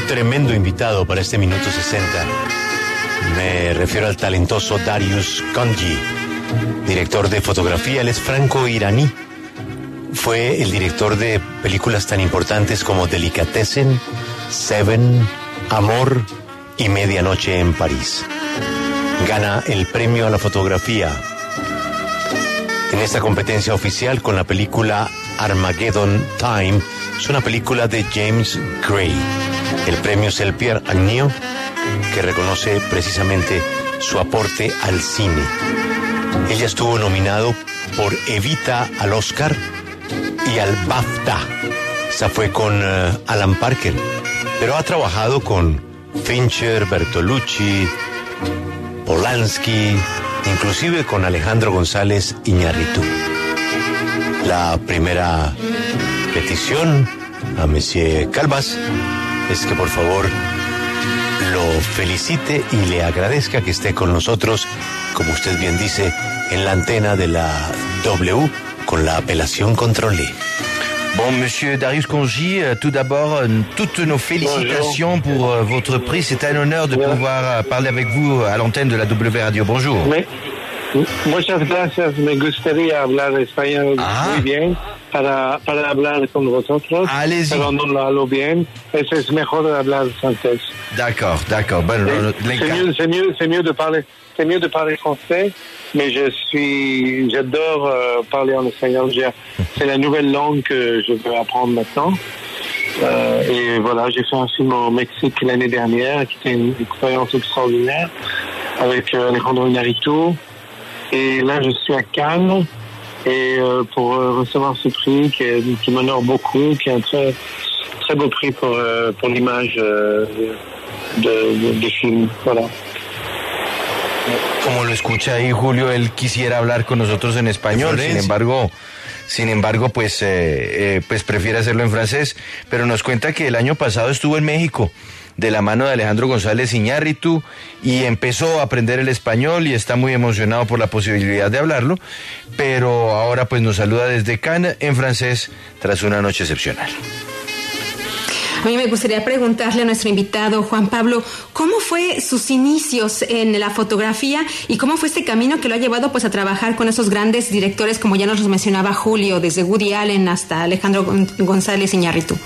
tremendo invitado para este minuto 60. Me refiero al talentoso Darius Khondji, director de fotografía. Él es franco-iraní. Fue el director de películas tan importantes como Delicatessen, Seven, Amor y Medianoche en París. Gana el premio a la fotografía en esta competencia oficial con la película Armageddon Time. Es una película de James Gray. El premio es el Pierre Agnew, que reconoce precisamente su aporte al cine. Ella estuvo nominado por Evita al Oscar y al BAFTA. Esa fue con Alan Parker, pero ha trabajado con Fincher, Bertolucci, Polanski, inclusive con Alejandro González Iñárritu. La primera petición a Monsieur Calvas es que por favor lo felicite y le agradezca que esté con nosotros, como usted bien dice, en la antena de la W con la apelación contrôlée. Bon, Monsieur Darius Khondji, tout d'abord, toutes nos félicitations pour votre prix. C'est un honneur de pouvoir parler avec vous à l'antenne de la W Radio. Bonjour. Muchas gracias. Me gustaría hablar español muy bien para hablar con vosotros. Allez-y. Pero no lo hablo bien. Eso es mejor hablar francés. D'accord. Bueno, c'est mieux de parler français, mais j'adore parler en espagnol. C'est la nouvelle langue que je veux apprendre maintenant. Et voilà, j'ai fait un film au Mexique l'année dernière, qui était une expérience extraordinaire, avec Alejandro Iñárritu. Et là, je suis à Cannes, et pour recevoir ce prix qui m'honore beaucoup, qui est un très, très beau prix pour l'image de film. Voilà. Como lo escucha ahí Julio, él quisiera hablar con nosotros en español, sin embargo, pues prefiere hacerlo en francés, pero nos cuenta que el año pasado estuvo en México de la mano de Alejandro González Iñárritu y empezó a aprender el español y está muy emocionado por la posibilidad de hablarlo, pero ahora pues nos saluda desde Cannes en francés tras una noche excepcional. A mí me gustaría preguntarle a nuestro invitado, Juan Pablo, ¿cómo fue sus inicios en la fotografía y cómo fue este camino que lo ha llevado pues a trabajar con esos grandes directores, como ya nos los mencionaba Julio, desde Woody Allen hasta Alejandro González Iñárritu?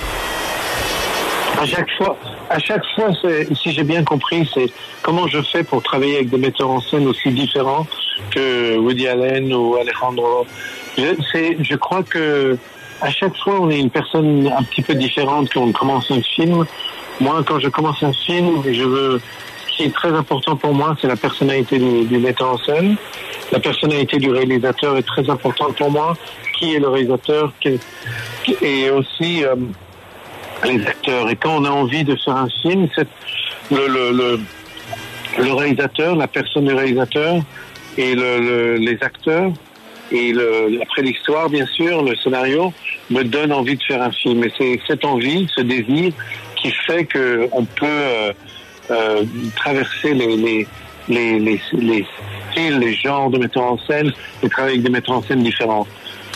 À chaque fois, si j'ai bien compris, c'est comment je fais pour travailler avec des metteurs en scène aussi différents que Woody Allen ou Alejandro. Je crois que à chaque fois, on est une personne un petit peu différente quand on commence un film. Moi, quand je commence un film, ce qui est très important pour moi, c'est la personnalité du metteur en scène. La personnalité du réalisateur est très importante pour moi. Qui est le réalisateur et aussi les acteurs. Et quand on a envie de faire un film, c'est le réalisateur, la personne du réalisateur et les acteurs et après l'histoire, bien sûr, le scénario me donne envie de faire un film. Et c'est cette envie, ce désir qui fait que on peut traverser les styles, les genres de metteurs en scène et travailler avec des metteurs en scène différents.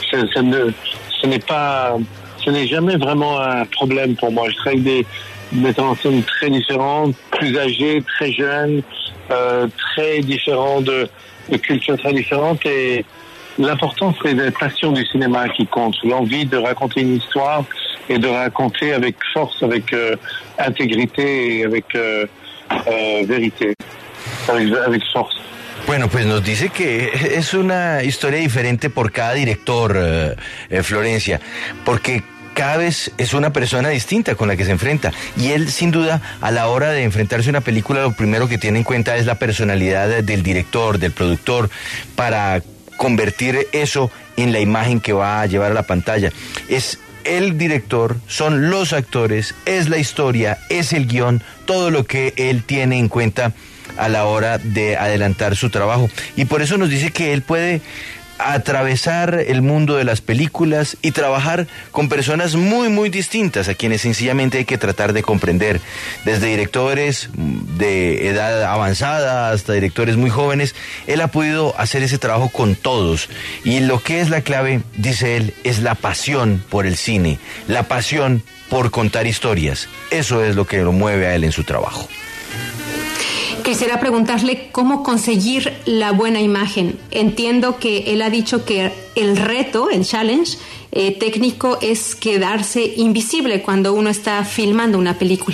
Ce n'est jamais vraiment un problème pour moi. Je travaille avec des metteurs en scène très différents, plus âgés, très jeunes, très différents de cultures très différentes. Et l'important, c'est la passion du cinéma qui compte, l'envie de raconter une histoire et de raconter avec force, avec intégrité et avec vérité, avec force. Bueno, pues nos dice que es una historia diferente por cada director, Florencia, porque cada vez es una persona distinta con la que se enfrenta. Y él, sin duda, a la hora de enfrentarse a una película, lo primero que tiene en cuenta es la personalidad del director, del productor, para convertir eso en la imagen que va a llevar a la pantalla. Es el director, son los actores, es la historia, es el guión, todo lo que él tiene en cuenta a la hora de adelantar su trabajo. Y por eso nos dice que él puede atravesar el mundo de las películas y trabajar con personas muy, muy distintas, a quienes sencillamente hay que tratar de comprender, desde directores de edad avanzada hasta directores muy jóvenes. Él ha podido hacer ese trabajo con todos, y lo que es la clave, dice él, es la pasión por el cine, la pasión por contar historias. Eso es lo que lo mueve a él en su trabajo. Quisiera preguntarle cómo conseguir la buena imagen. Entiendo que él ha dicho que el reto, el challenge técnico es quedarse invisible cuando uno está filmando una película.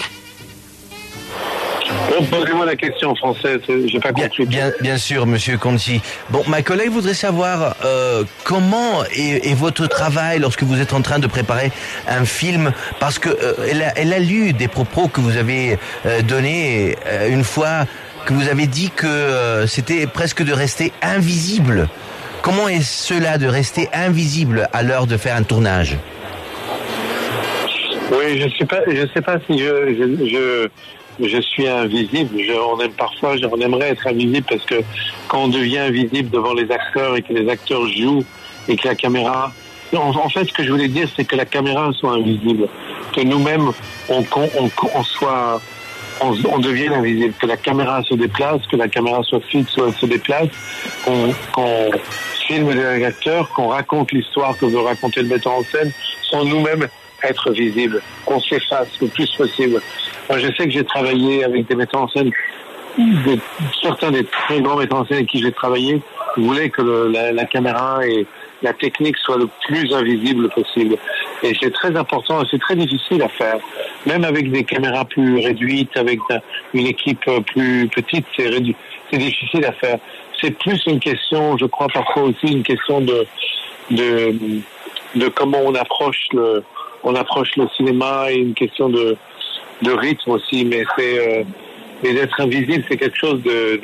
Posez-moi la question en français, j'ai pas compris. Bien sûr, Monsieur Conti. Bon, ma collègue voudrait savoir comment est votre travail lorsque vous êtes en train de préparer un film, parce que elle a lu des propos que vous avez donnés une fois, que vous avez dit que c'était presque de rester invisible. Comment est cela de rester invisible à l'heure de faire un tournage? Oui, je sais pas si je suis invisible. On aimerait être invisible, parce que quand on devient invisible devant les acteurs et que les acteurs jouent et que la caméra... En fait, ce que je voulais dire, c'est que la caméra soit invisible, que nous-mêmes, on devienne invisible, que la caméra se déplace, que la caméra soit fixe, se déplace, qu'on filme les acteurs, qu'on raconte l'histoire que veut raconter le metteur en scène, sans nous-mêmes être visibles, qu'on s'efface le plus possible. Moi, je sais que j'ai travaillé avec des metteurs en scène, certains des très grands metteurs en scène avec qui j'ai travaillé voulaient que la caméra et la technique soient le plus invisible possible. Et c'est très important, c'est très difficile à faire. Même avec des caméras plus réduites, avec une équipe plus petite, c'est difficile à faire. C'est plus une question, je crois parfois aussi une question de comment on approche le cinéma, et une question de rythme aussi. Mais mais d'être invisible, c'est quelque chose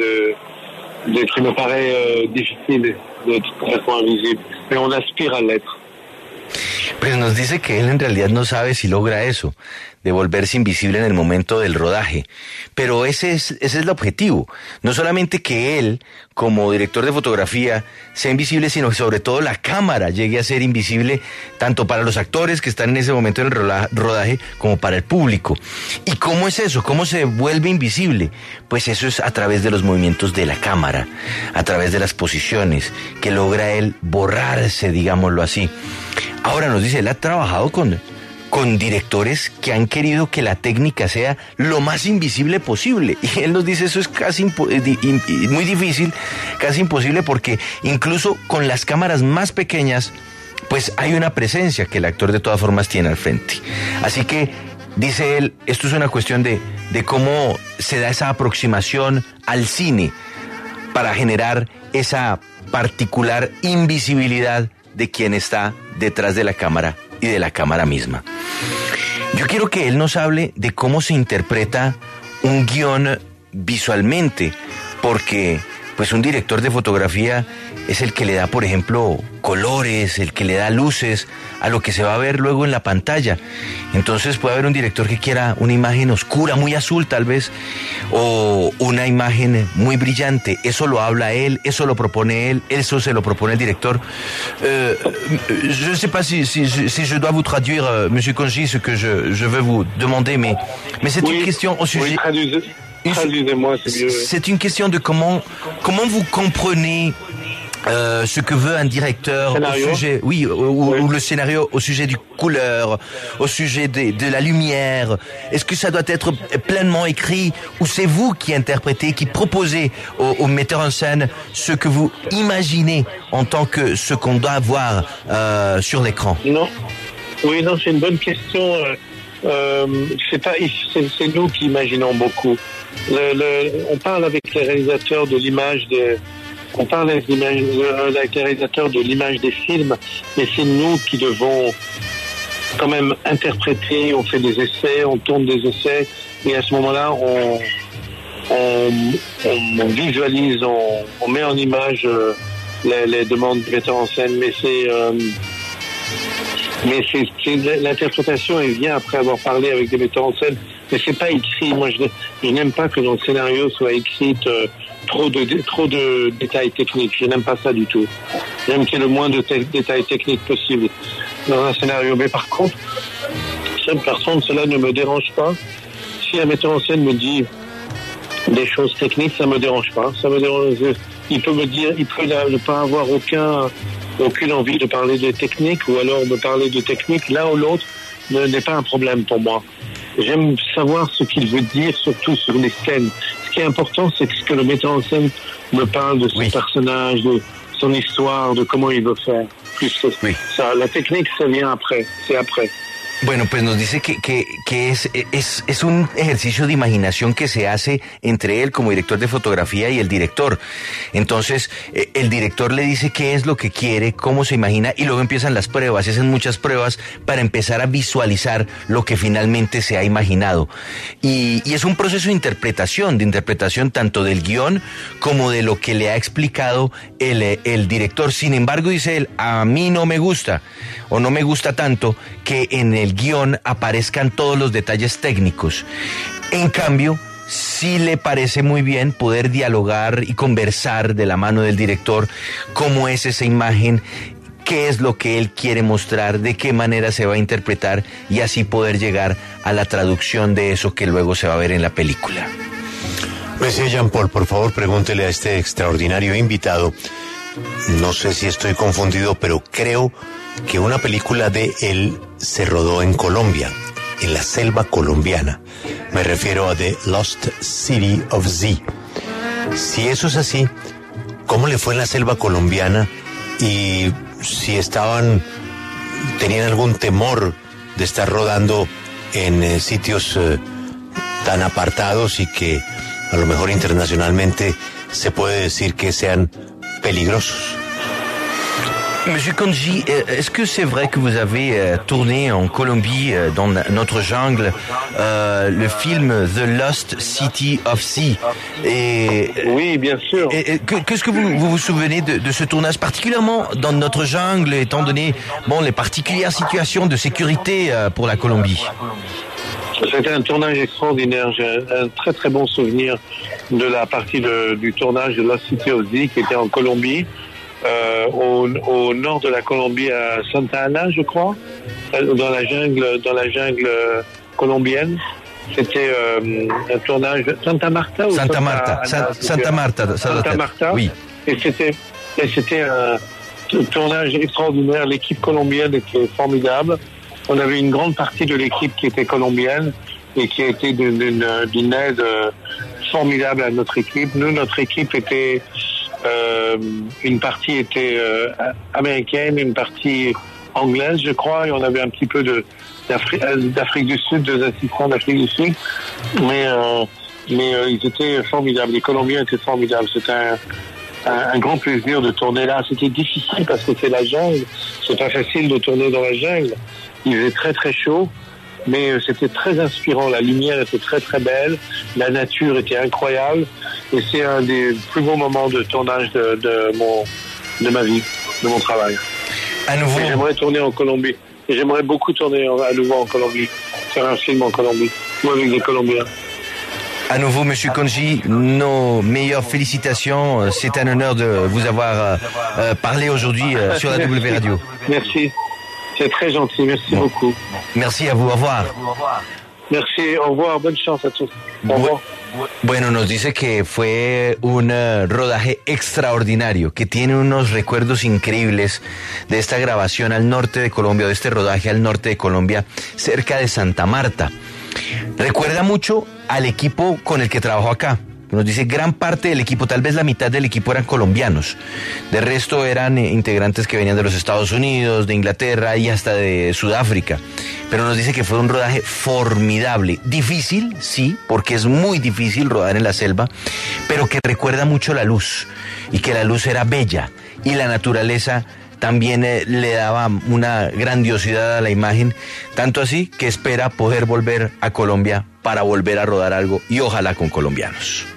qui me paraît difficile, d'être complètement invisible. Mais on aspire à l'être. Pues nos dice que él en realidad no sabe si logra eso, de volverse invisible en el momento del rodaje. Pero ese es el objetivo. No solamente que él, como director de fotografía, sea invisible, sino que sobre todo la cámara llegue a ser invisible, tanto para los actores que están en ese momento del rodaje, como para el público. ¿Y cómo es eso? ¿Cómo se vuelve invisible? Pues eso es a través de los movimientos de la cámara, a través de las posiciones, que logra él borrarse, digámoslo así. Ahora nos dice, él ha trabajado con directores que han querido que la técnica sea lo más invisible posible. Y él nos dice, eso es casi muy difícil, casi imposible, porque incluso con las cámaras más pequeñas, pues hay una presencia que el actor de todas formas tiene al frente. Así que, dice él, esto es una cuestión de cómo se da esa aproximación al cine para generar esa particular invisibilidad de quien está detrás de la cámara y de la cámara misma. Yo quiero que él nos hable de cómo se interpreta un guión visualmente, porque pues un director de fotografía es el que le da, por ejemplo, colores, el que le da luces a lo que se va a ver luego en la pantalla. Entonces puede haber un director que quiera una imagen oscura, muy azul tal vez, o una imagen muy brillante. Eso lo habla él, eso lo propone él, eso se lo propone el director. Je ne sais pas si je dois vous traduire, Monsieur Congi, ce que je veux vous demander, mais c'est une question au sujet... Traduisez-moi, c'est mieux. C'est une question de comment vous comprenez ce que veut un directeur scénario. Au sujet, oui, ou le scénario au sujet du couleur, au sujet de la lumière. Est-ce que ça doit être pleinement écrit, ou c'est vous qui interprétez, qui proposez au metteur en scène ce que vous imaginez en tant que ce qu'on doit voir sur l'écran? Non, c'est une bonne question. C'est nous qui imaginons beaucoup. On parle avec les réalisateurs de l'image on parle avec les réalisateurs de l'image des films, mais c'est nous qui devons quand même interpréter. On fait des essais, on tourne des essais, et à ce moment-là, on visualise, on met en image les demandes du metteur en scène. Mais Mais l'interprétation, elle vient après avoir parlé avec des metteurs en scène, mais c'est pas écrit. Moi, je n'aime pas que dans le scénario soit écrit trop de détails techniques. Je n'aime pas ça du tout. J'aime qu'il y ait le moins de détails techniques possible dans un scénario. Mais par contre, cela ne me dérange pas. Si un metteur en scène me dit des choses techniques, ça me dérange pas. Ça me dérange. Il peut me dire, il peut ne pas avoir aucune envie de parler de technique, ou alors me parler de technique, l'un ou l'autre n'est pas un problème pour moi. J'aime savoir ce qu'il veut dire, surtout sur les scènes. Ce qui est important, c'est que le metteur en scène me parle de son personnage, de son histoire, de comment il veut faire. Plus ça, la technique, ça vient après, c'est après. Bueno, pues nos dice que es un ejercicio de imaginación que se hace entre él como director de fotografía y el director. Entonces, el director le dice qué es lo que quiere, cómo se imagina, y luego empiezan las pruebas, se hacen muchas pruebas para empezar a visualizar lo que finalmente se ha imaginado. Y es un proceso de interpretación tanto del guión como de lo que le ha explicado el director. Sin embargo, dice él, a mí no me gusta, o no me gusta tanto, que en el guión aparezcan todos los detalles técnicos. En cambio, sí le parece muy bien poder dialogar y conversar de la mano del director cómo es esa imagen, qué es lo que él quiere mostrar, de qué manera se va a interpretar, y así poder llegar a la traducción de eso que luego se va a ver en la película. Monsieur Jean-Paul, por favor, pregúntele a este extraordinario invitado. No sé si estoy confundido, pero creo que una película de él se rodó en Colombia, en la selva colombiana. Me refiero a The Lost City of Z. Si eso es así, ¿cómo le fue en la selva colombiana? Y si tenían algún temor de estar rodando en sitios tan apartados y que a lo mejor internacionalmente se puede decir que sean peligrosos. Monsieur Kandji, est-ce que c'est vrai que vous avez tourné en Colombie, dans notre jungle, le film The Lost City of Z? Oui, bien sûr. Qu'est-ce que vous souvenez de ce tournage, particulièrement dans notre jungle, étant donné les particulières situations de sécurité pour la Colombie? C'était un tournage extraordinaire. J'ai un très très bon souvenir de la partie du tournage de Lost City of Z qui était en Colombie. Au nord de la Colombie, à Santa Ana, je crois, dans la jungle colombienne. C'était un tournage Santa Marta ou Santa Marta. Santa Marta. Oui. Et c'était un tournage extraordinaire. L'équipe colombienne était formidable. On avait une grande partie de l'équipe qui était colombienne et qui a été d'une aide formidable à notre équipe. Nous, notre équipe était une partie était américaine, une partie anglaise, je crois, et on avait un petit peu d'Afrique du Sud, 2 assistants d'Afrique du Sud, mais ils étaient formidables. Les Colombiens étaient formidables. C'était un grand plaisir de tourner là. C'était difficile parce que c'est la jungle. C'est pas facile de tourner dans la jungle. Il faisait très très chaud, mais c'était très inspirant. La lumière était très très belle, la nature était incroyable, et c'est un des plus beaux moments de tournage de ma vie, de mon travail. À nouveau. Et j'aimerais tourner en Colombie. Et j'aimerais beaucoup tourner à nouveau en Colombie, faire un film en Colombie, ou avec des Colombiens. À nouveau, Monsieur Kandji, nos meilleures félicitations. C'est un honneur de vous avoir parlé aujourd'hui sur la W Radio. Merci. C'est très gentil, merci beaucoup. Merci a vous, au revoir. Merci, au revoir, bonne chance à tous. Au revoir. Bueno, nos dice que fue un rodaje extraordinario, que tiene unos recuerdos increíbles de esta grabación al norte de Colombia, de este rodaje al norte de Colombia, cerca de Santa Marta. Recuerda mucho al equipo con el que trabajó acá. Nos dice gran parte del equipo, tal vez la mitad del equipo eran colombianos. De resto eran integrantes que venían de los Estados Unidos, de Inglaterra y hasta de Sudáfrica. Pero nos dice que fue un rodaje formidable. Difícil, sí, porque es muy difícil rodar en la selva, pero que recuerda mucho la luz, y que la luz era bella, y la naturaleza también le daba una grandiosidad a la imagen, tanto así que espera poder volver a Colombia para volver a rodar algo, y ojalá con colombianos.